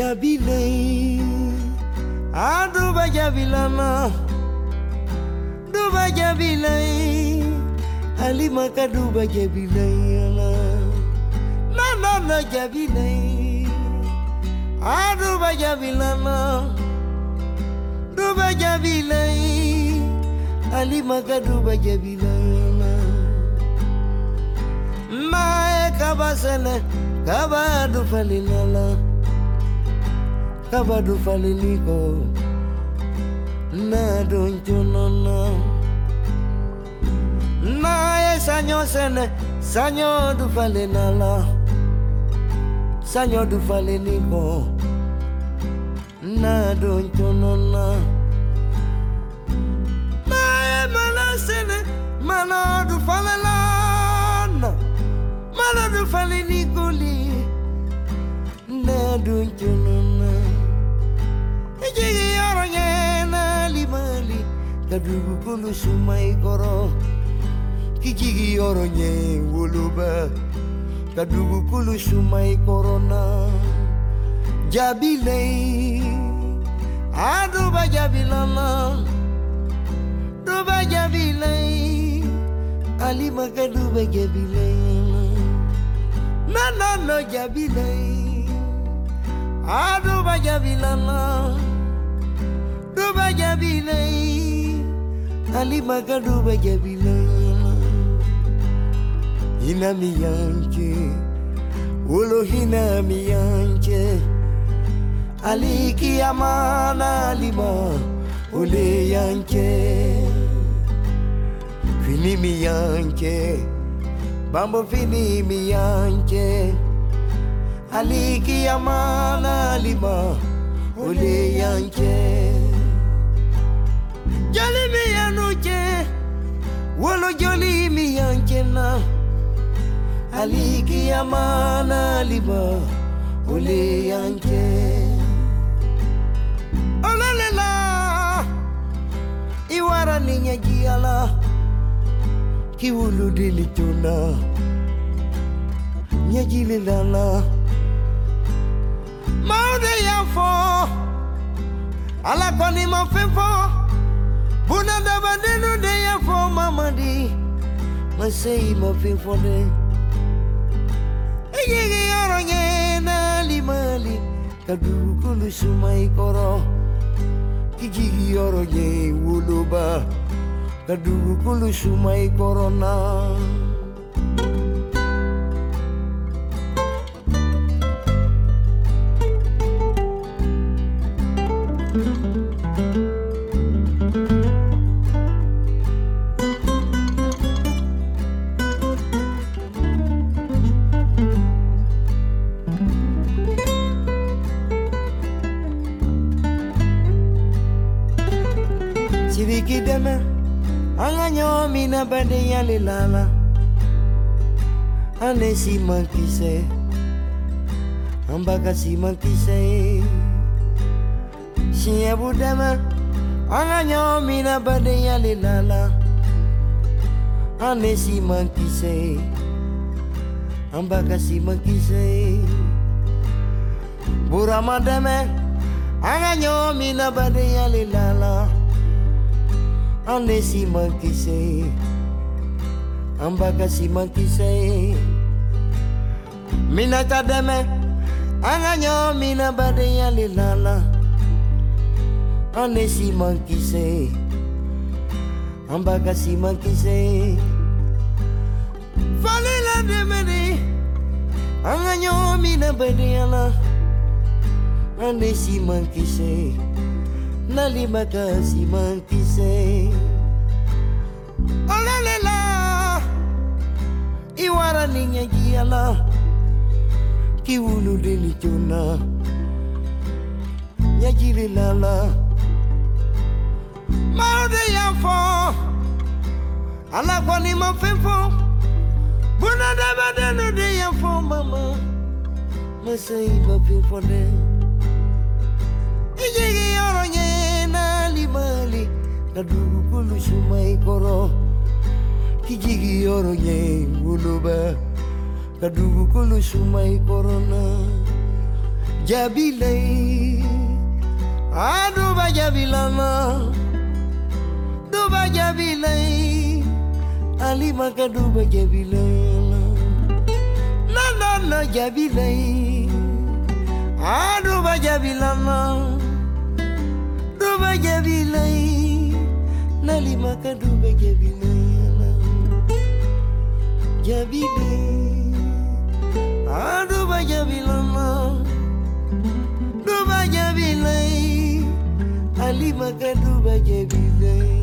Jabilei, aduba jabilana, duba jabilei, alima kaduba jabilei na jabilei, aduba jabilana, duba jabilei, alima kaduba jabilei na kabasene kabadu falinala. Kabadu faliniko na donjonona na sanyo sene sanyo du falinala sanyo du faliniko na donjonona na mana sene mana du falinala mana du faliniko li na donjonona Jigi orangnya na limali kadugu kulu sumai koro kijigi orangnya wuluba kadugu kulu sumai korona jabilei aduba jabilana duba jabilei alima kaduba jabilei na jabilei aduba jabilana duba jabilei alima kaduba jabilei hina miyanche ulo hina miyanche aliki amana alima ule yanche fini miyanche bambo fini miyanche aliki amana lima ule yanche jali mi yanuche wolo joli mi yanche na aliki amana lima ule yanche olalela iwara ninya jiala kiwulu dilituna nyajililala Maude yafo ala kwani mafefo buna daba denu de yafo mamadi masei mafefo de Ege oronye na limali kadugu kulu sumai koro kijigi oronye wuluba kadugu kulu sumai korona Sibiki deme anganyo mina bade yale lala ane si mankise ambaka si mankise Siya budama anganyo mina bade yale lala ane si mankise ambaka si mankise burama deme anganyo mina bade yale lala ane si mankise ambaka si mankise mina tademe anganyo mina bade yale lala ane si mankise ambaka si mankise falila demeni anganyo mina bade yala ane si mankise nalimaka si mankise olalela iwara ninya jiala kiwulu delichuna nyajililala maude yafo ala kwani mafefo buna daba denu de yafo mama masai mafefo de Ijigi oronye na limali kadugu kulu sumai koro kijigi oronye wuluba kadugu kulu sumai korona Jabile Aduba Jabilana Duba Jabile Ali Makaduba Jabilana No Jabile Aduba Jabilana Duba Jabile Nali Makaduba Jabilana Jabile Aduba Jabilana Duba Jabile Ali Makaduba Jabile